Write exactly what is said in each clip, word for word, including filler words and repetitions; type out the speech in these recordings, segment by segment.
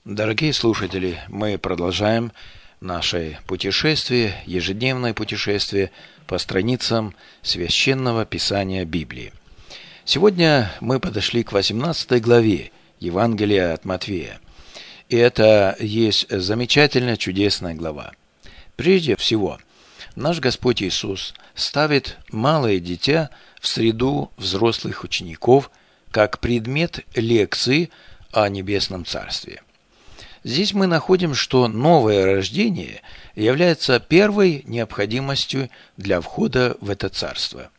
Дорогие слушатели, мы продолжаем наше путешествие, ежедневное путешествие по страницам Священного Писания Библии. Сегодня мы подошли к восемнадцатой главе Евангелия от Матфея. И это есть замечательная, чудесная глава. Прежде всего, наш Господь Иисус ставит малое дитя в среду взрослых учеников как предмет лекции о Небесном Царстве. Здесь мы находим, что новое рождение является первой необходимостью для входа в это царство.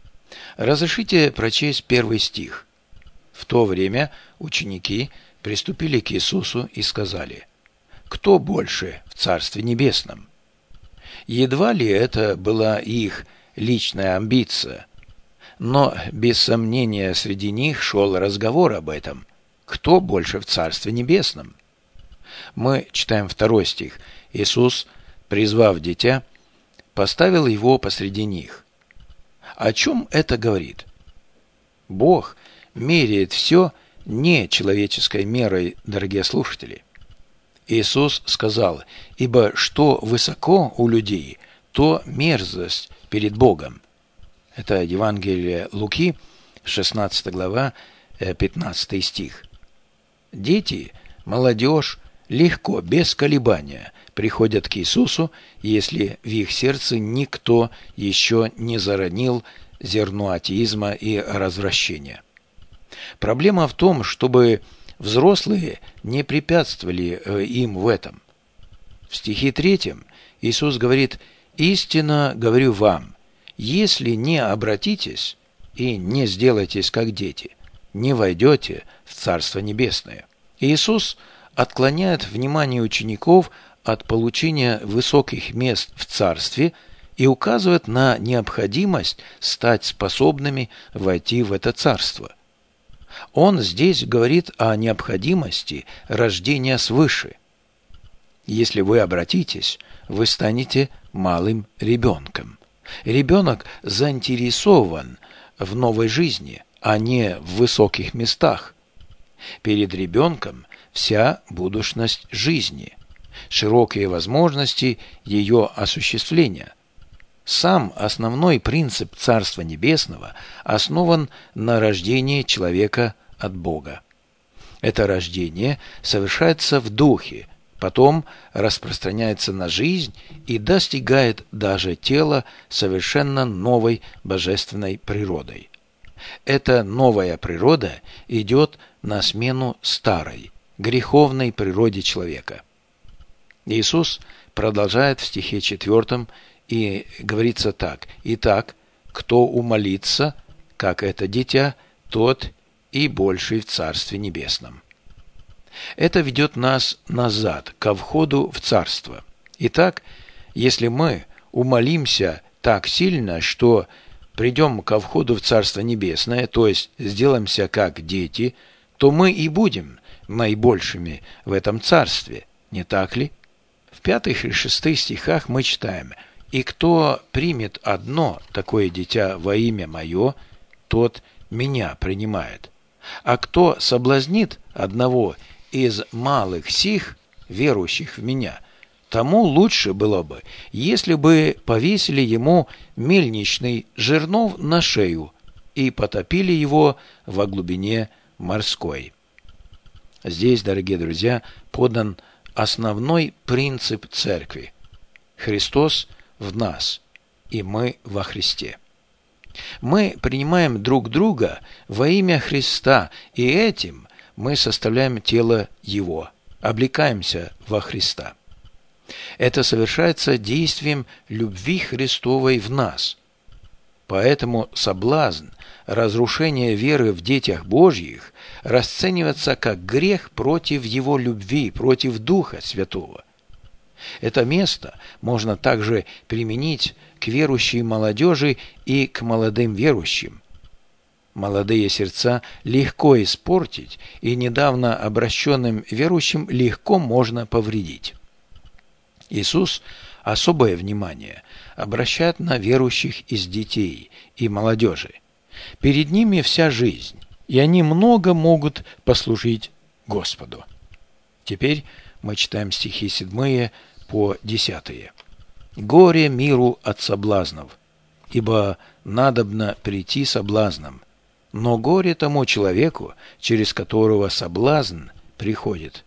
Разрешите прочесть первый стих. В то время ученики приступили к Иисусу и сказали: «Кто больше в Царстве Небесном?» Едва ли это была их личная амбиция, но без сомнения среди них шел разговор об этом. Кто больше в Царстве Небесном? Мы читаем второй стих. Иисус, призвав дитя, поставил его посреди них. О чем это говорит? Бог меряет все не человеческой мерой, дорогие слушатели. Иисус сказал: «Ибо что высоко у людей, то мерзость перед Богом». Это Евангелие Луки, шестнадцатая глава, пятнадцатый стих. Дети, молодежь легко, без колебания приходят к Иисусу, если в их сердце никто еще не заронил зерно атеизма и развращения. Проблема в том, чтобы взрослые не препятствовали им в этом. В стихе третьем Иисус говорит: «Истинно говорю вам, если не обратитесь и не сделаетесь как дети, не войдете в Царство Небесное». Иисус отклоняет внимание учеников от получения высоких мест в Царстве и указывает на необходимость стать способными войти в это Царство. Он здесь говорит о необходимости рождения свыше. Если вы обратитесь, вы станете малым ребенком. Ребенок заинтересован в новой жизни, а не в высоких местах. Перед ребенком вся будущность жизни, широкие возможности ее осуществления. Сам основной принцип Царства Небесного основан на рождении человека от Бога. Это рождение совершается в духе, потом распространяется на жизнь и достигает даже тела совершенно новой божественной природой. Эта новая природа идет на смену старой, греховной природе человека. Иисус продолжает в стихе четвертом, и говорится так: «Итак, кто умолится, как это дитя, тот и больший в Царстве Небесном». Это ведет нас назад, ко входу в Царство. Итак, если мы умолимся так сильно, что придем ко входу в Царство Небесное, то есть сделаемся как дети, то мы и будем наибольшими в этом царстве, не так ли? В пятых и шестых стихах мы читаем: «И кто примет одно такое дитя во имя Мое, тот Меня принимает. А кто соблазнит одного из малых сих, верующих в Меня, тому лучше было бы, если бы повесили ему мельничный жернов на шею и потопили его во глубине морской». Здесь, дорогие друзья, подан основной принцип Церкви. Христос в нас, и мы во Христе. Мы принимаем друг друга во имя Христа, и этим мы составляем тело Его, облекаемся во Христа. Это совершается действием любви Христовой в нас. Поэтому соблазн разрушения веры в детях Божьих расценивается как грех против Его любви, против Духа Святого. Это место можно также применить к верующей молодежи и к молодым верующим. Молодые сердца легко испортить, и недавно обращенным верующим легко можно повредить. Иисус особое внимание обращает на верующих из детей и молодежи. Перед ними вся жизнь, и они много могут послужить Господу. Теперь мы читаем стихи седьмые по десятые. «Горе миру от соблазнов, ибо надобно прийти соблазном, но горе тому человеку, через которого соблазн приходит.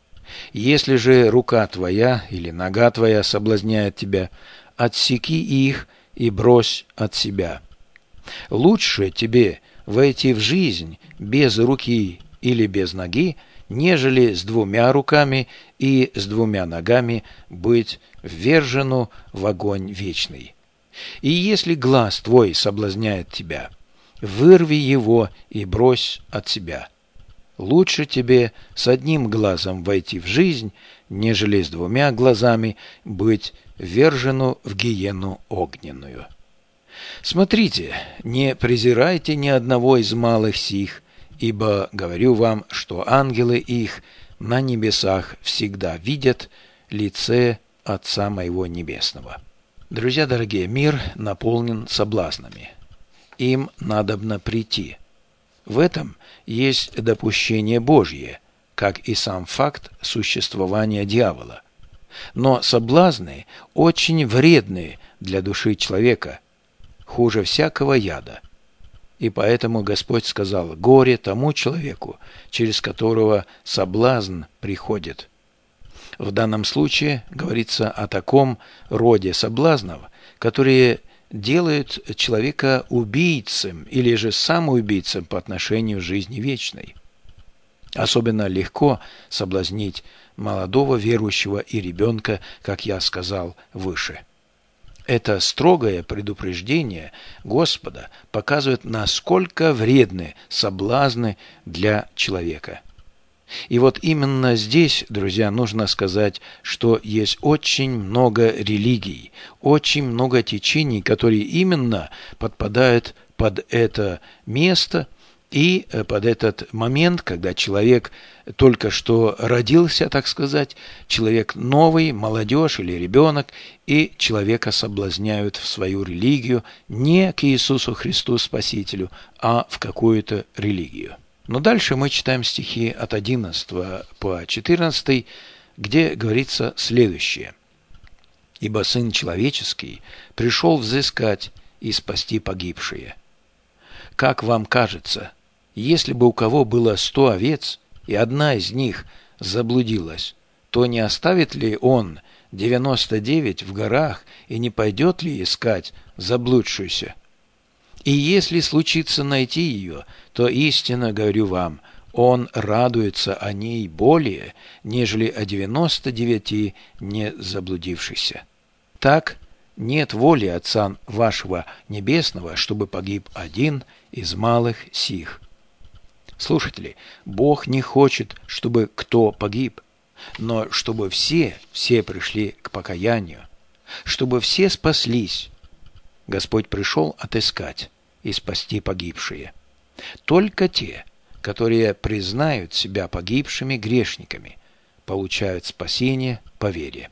Если же рука твоя или нога твоя соблазняет тебя, отсеки их и брось от себя. Лучше тебе войти в жизнь без руки или без ноги, нежели с двумя руками и с двумя ногами быть ввержену в огонь вечный. И если глаз твой соблазняет тебя, вырви его и брось от себя. Лучше тебе с одним глазом войти в жизнь, нежели с двумя глазами быть ввержену в гиену огненную. Смотрите, не презирайте ни одного из малых сих, ибо говорю вам, что ангелы их на небесах всегда видят лице Отца моего Небесного». Друзья дорогие, мир наполнен соблазнами. Им надобно прийти. В этом есть допущение Божье, как и сам факт существования дьявола. Но соблазны очень вредны для души человека, хуже всякого яда. И поэтому Господь сказал: «Горе тому человеку, через которого соблазн приходит». В данном случае говорится о таком роде соблазнов, которые делают человека убийцем или же самоубийцем по отношению к жизни вечной. Особенно легко соблазнить молодого верующего и ребенка, как я сказал выше. Это строгое предупреждение Господа показывает, насколько вредны соблазны для человека. И вот именно здесь, друзья, нужно сказать, что есть очень много религий, очень много течений, которые именно подпадают под это место и под этот момент, когда человек только что родился, так сказать, человек новый, молодежь или ребенок, и человека соблазняют в свою религию не к Иисусу Христу Спасителю, а в какую-то религию. Но дальше мы читаем стихи от одиннадцатого по четырнадцатый, где говорится следующее. «Ибо Сын Человеческий пришел взыскать и спасти погибшие. Как вам кажется, если бы у кого было сто овец, и одна из них заблудилась, то не оставит ли он девяносто девять в горах и не пойдет ли искать заблудшуюся? И если случится найти ее, то истинно говорю вам, он радуется о ней более, нежели о девяноста девяти не заблудившихся. Так нет воли Отца вашего Небесного, чтобы погиб один из малых сих». Слушатели, Бог не хочет, чтобы кто погиб, но чтобы все, все пришли к покаянию, чтобы все спаслись. Господь пришел отыскать и спасти погибшие. Только те, которые признают себя погибшими грешниками, получают спасение по вере.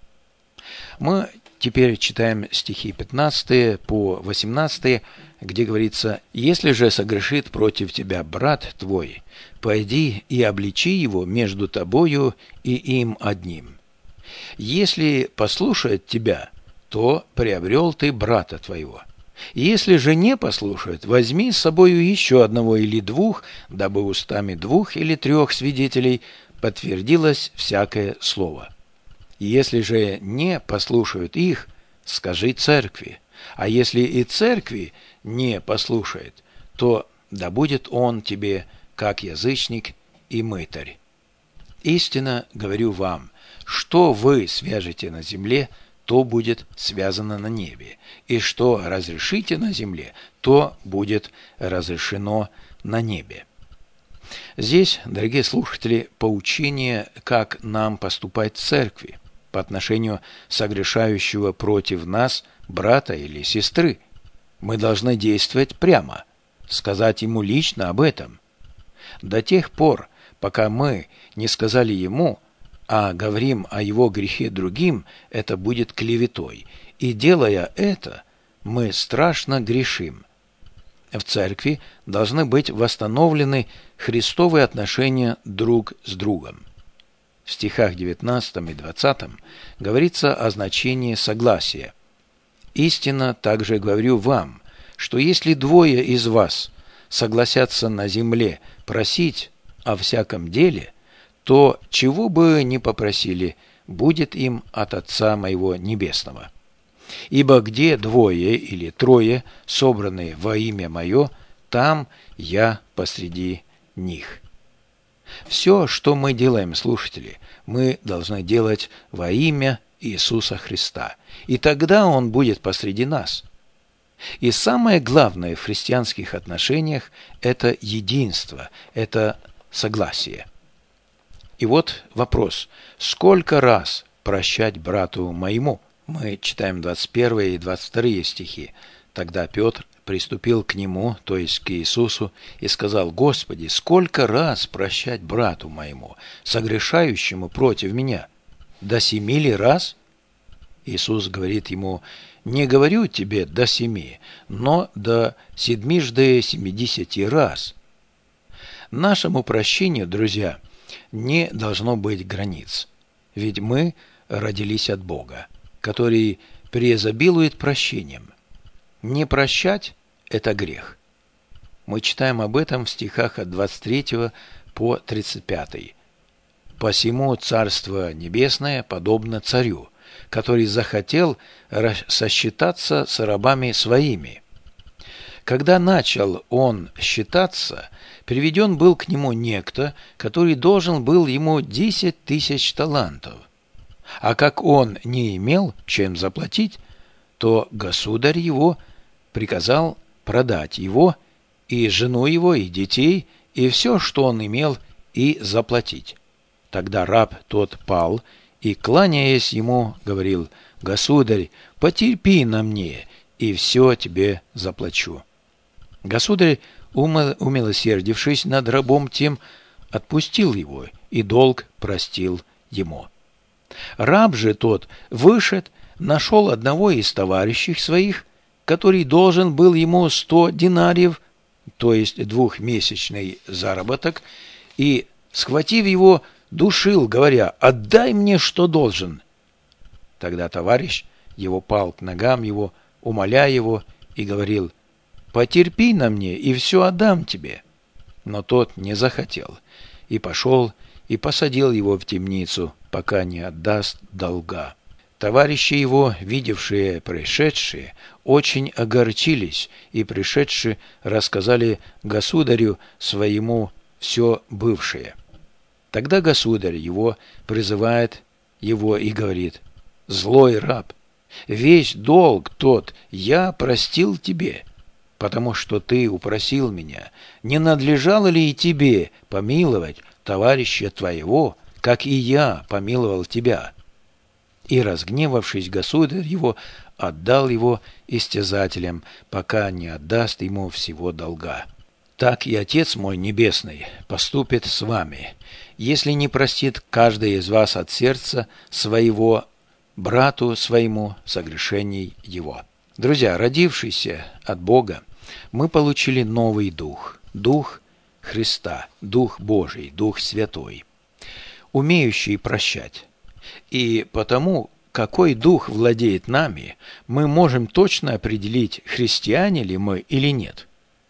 Мы теперь читаем стихи пятнадцатые по восемнадцатые, где говорится: «Если же согрешит против тебя брат твой, пойди и обличи его между тобою и им одним. Если послушает тебя, то приобрел ты брата твоего. Если же не послушает, возьми с собою еще одного или двух, дабы устами двух или трех свидетелей подтвердилось всякое слово. Если же не послушают их, скажи церкви, а если и церкви не послушает, то да будет он тебе как язычник и мытарь. Истинно говорю вам, что вы свяжете на земле, то будет связано на небе, и что разрешите на земле, то будет разрешено на небе». Здесь, дорогие слушатели, поучение, как нам поступать в церкви по отношению согрешающего против нас брата или сестры. Мы должны действовать прямо, сказать ему лично об этом. До тех пор, пока мы не сказали ему, а говорим о его грехе другим, это будет клеветой. И делая это, мы страшно грешим. В церкви должны быть восстановлены христовые отношения друг с другом. в стихах девятнадцатом и двадцатом говорится о значении согласия. «Истинно также говорю вам, что если двое из вас согласятся на земле просить о всяком деле, то чего бы ни попросили, будет им от Отца моего Небесного. Ибо где двое или трое, собранные во имя мое, там я посреди них». Все, что мы делаем, слушатели, мы должны делать во имя Иисуса Христа, и тогда Он будет посреди нас. И самое главное в христианских отношениях – это единство, это согласие. И вот вопрос: сколько раз прощать брату моему? Мы читаем двадцать первые и двадцать вторые стихи. «Тогда Петр приступил к нему, то есть к Иисусу, и сказал: Господи, сколько раз прощать брату моему, согрешающему против меня? До семи ли раз? Иисус говорит ему: не говорю тебе до семи, но до седьмижды семидесяти раз. Нашему прощению, друзья, не должно быть границ, ведь мы родились от Бога, который преизобилует прощением. Не прощать – это грех. Мы читаем об этом в стихах от двадцать третьего по тридцать пятый. «Посему Царство Небесное подобно царю, который захотел сосчитаться с рабами своими. Когда начал он считаться, приведен был к нему некто, который должен был ему десять тысяч талантов. А как он не имел чем заплатить, то государь его приказал продать его, и жену его, и детей, и все, что он имел, и заплатить. Тогда раб тот пал, и, кланяясь ему, говорил: «Государь, потерпи на мне, и все тебе заплачу». Государь, умилосердившись над рабом тем, отпустил его, и долг простил ему. Раб же тот вышед, нашел одного из товарищей своих, который должен был ему сто динариев, то есть двухмесячный заработок, и, схватив его, душил, говоря: «Отдай мне, что должен». Тогда товарищ его пал к ногам его, умоляя его, и говорил: «Потерпи на мне, и все отдам тебе». Но тот не захотел, и пошел, и посадил его в темницу, пока не отдаст долга. Товарищи его, видевшие происшедшее, очень огорчились, и пришедшие рассказали государю своему все бывшее. Тогда государь его призывает его и говорит: «Злой раб, весь долг тот я простил тебе, потому что ты упросил меня. Не надлежало ли и тебе помиловать товарища твоего, как и я помиловал тебя?» И, разгневавшись, государь его отдал его истязателям, пока не отдаст ему всего долга. Так и Отец мой Небесный поступит с вами, если не простит каждый из вас от сердца своего брату своему согрешений его. Друзья, родившиеся от Бога, мы получили новый дух, дух Христа, дух Божий, дух Святой, умеющий прощать. И потому, какой дух владеет нами, мы можем точно определить, христиане ли мы или нет.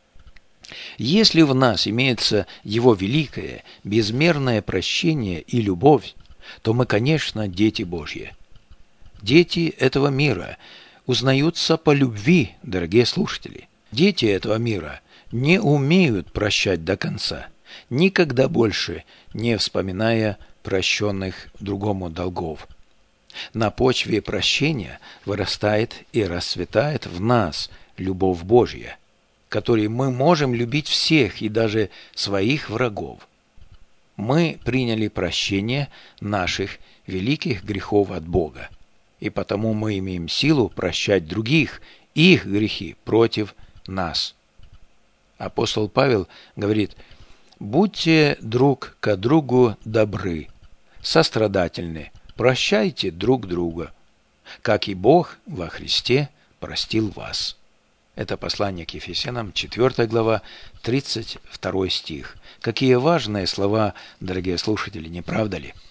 Если в нас имеется Его великое, безмерное прощение и любовь, то мы, конечно, дети Божьи. Дети этого мира узнаются по любви, дорогие слушатели. Дети этого мира не умеют прощать до конца, никогда больше не вспоминая прощенных другому долгов. На почве прощения вырастает и расцветает в нас любовь Божья, которой мы можем любить всех и даже своих врагов. Мы приняли прощение наших великих грехов от Бога, и потому мы имеем силу прощать других, их грехи против нас. Апостол Павел говорит: «Будьте друг к другу добры, сострадательны, прощайте друг друга, как и Бог во Христе простил вас». Это послание к Ефесянам, четвёртая глава, тридцать второй стих. Какие важные слова, дорогие слушатели, не правда ли?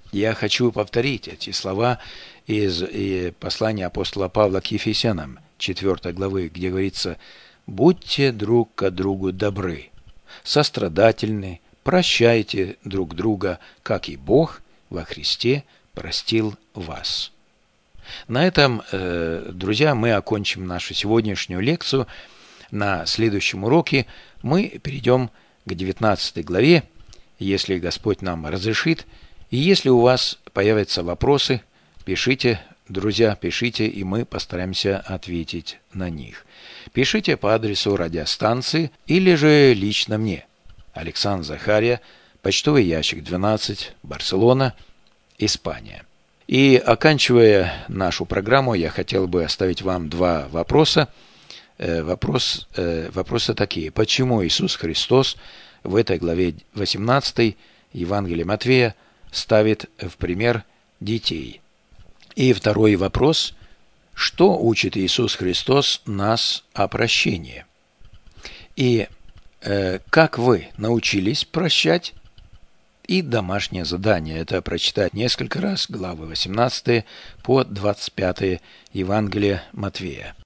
Я хочу повторить эти слова из послания апостола Павла к Ефесянам, четвёртой главы, где говорится: «Будьте друг к другу добры, сострадательны, прощайте друг друга, как и Бог во Христе простил вас». На этом, друзья, мы окончим нашу сегодняшнюю лекцию. На следующем уроке мы перейдем к девятнадцатой главе, если Господь нам разрешит. И если у вас появятся вопросы, пишите, друзья, пишите, и мы постараемся ответить на них. Пишите по адресу радиостанции или же лично мне. Александр Захария, почтовый ящик двенадцать, Барселона, Испания. И оканчивая нашу программу, я хотел бы оставить вам два вопроса. Вопрос, вопросы такие. Почему Иисус Христос в этой главе восемнадцатой Евангелия Матфея ставит в пример детей? И второй вопрос. Что учит Иисус Христос нас о прощении? И э, как вы научились прощать? И домашнее задание – это прочитать несколько раз главы восемнадцатые по двадцать пятое Евангелия Матфея.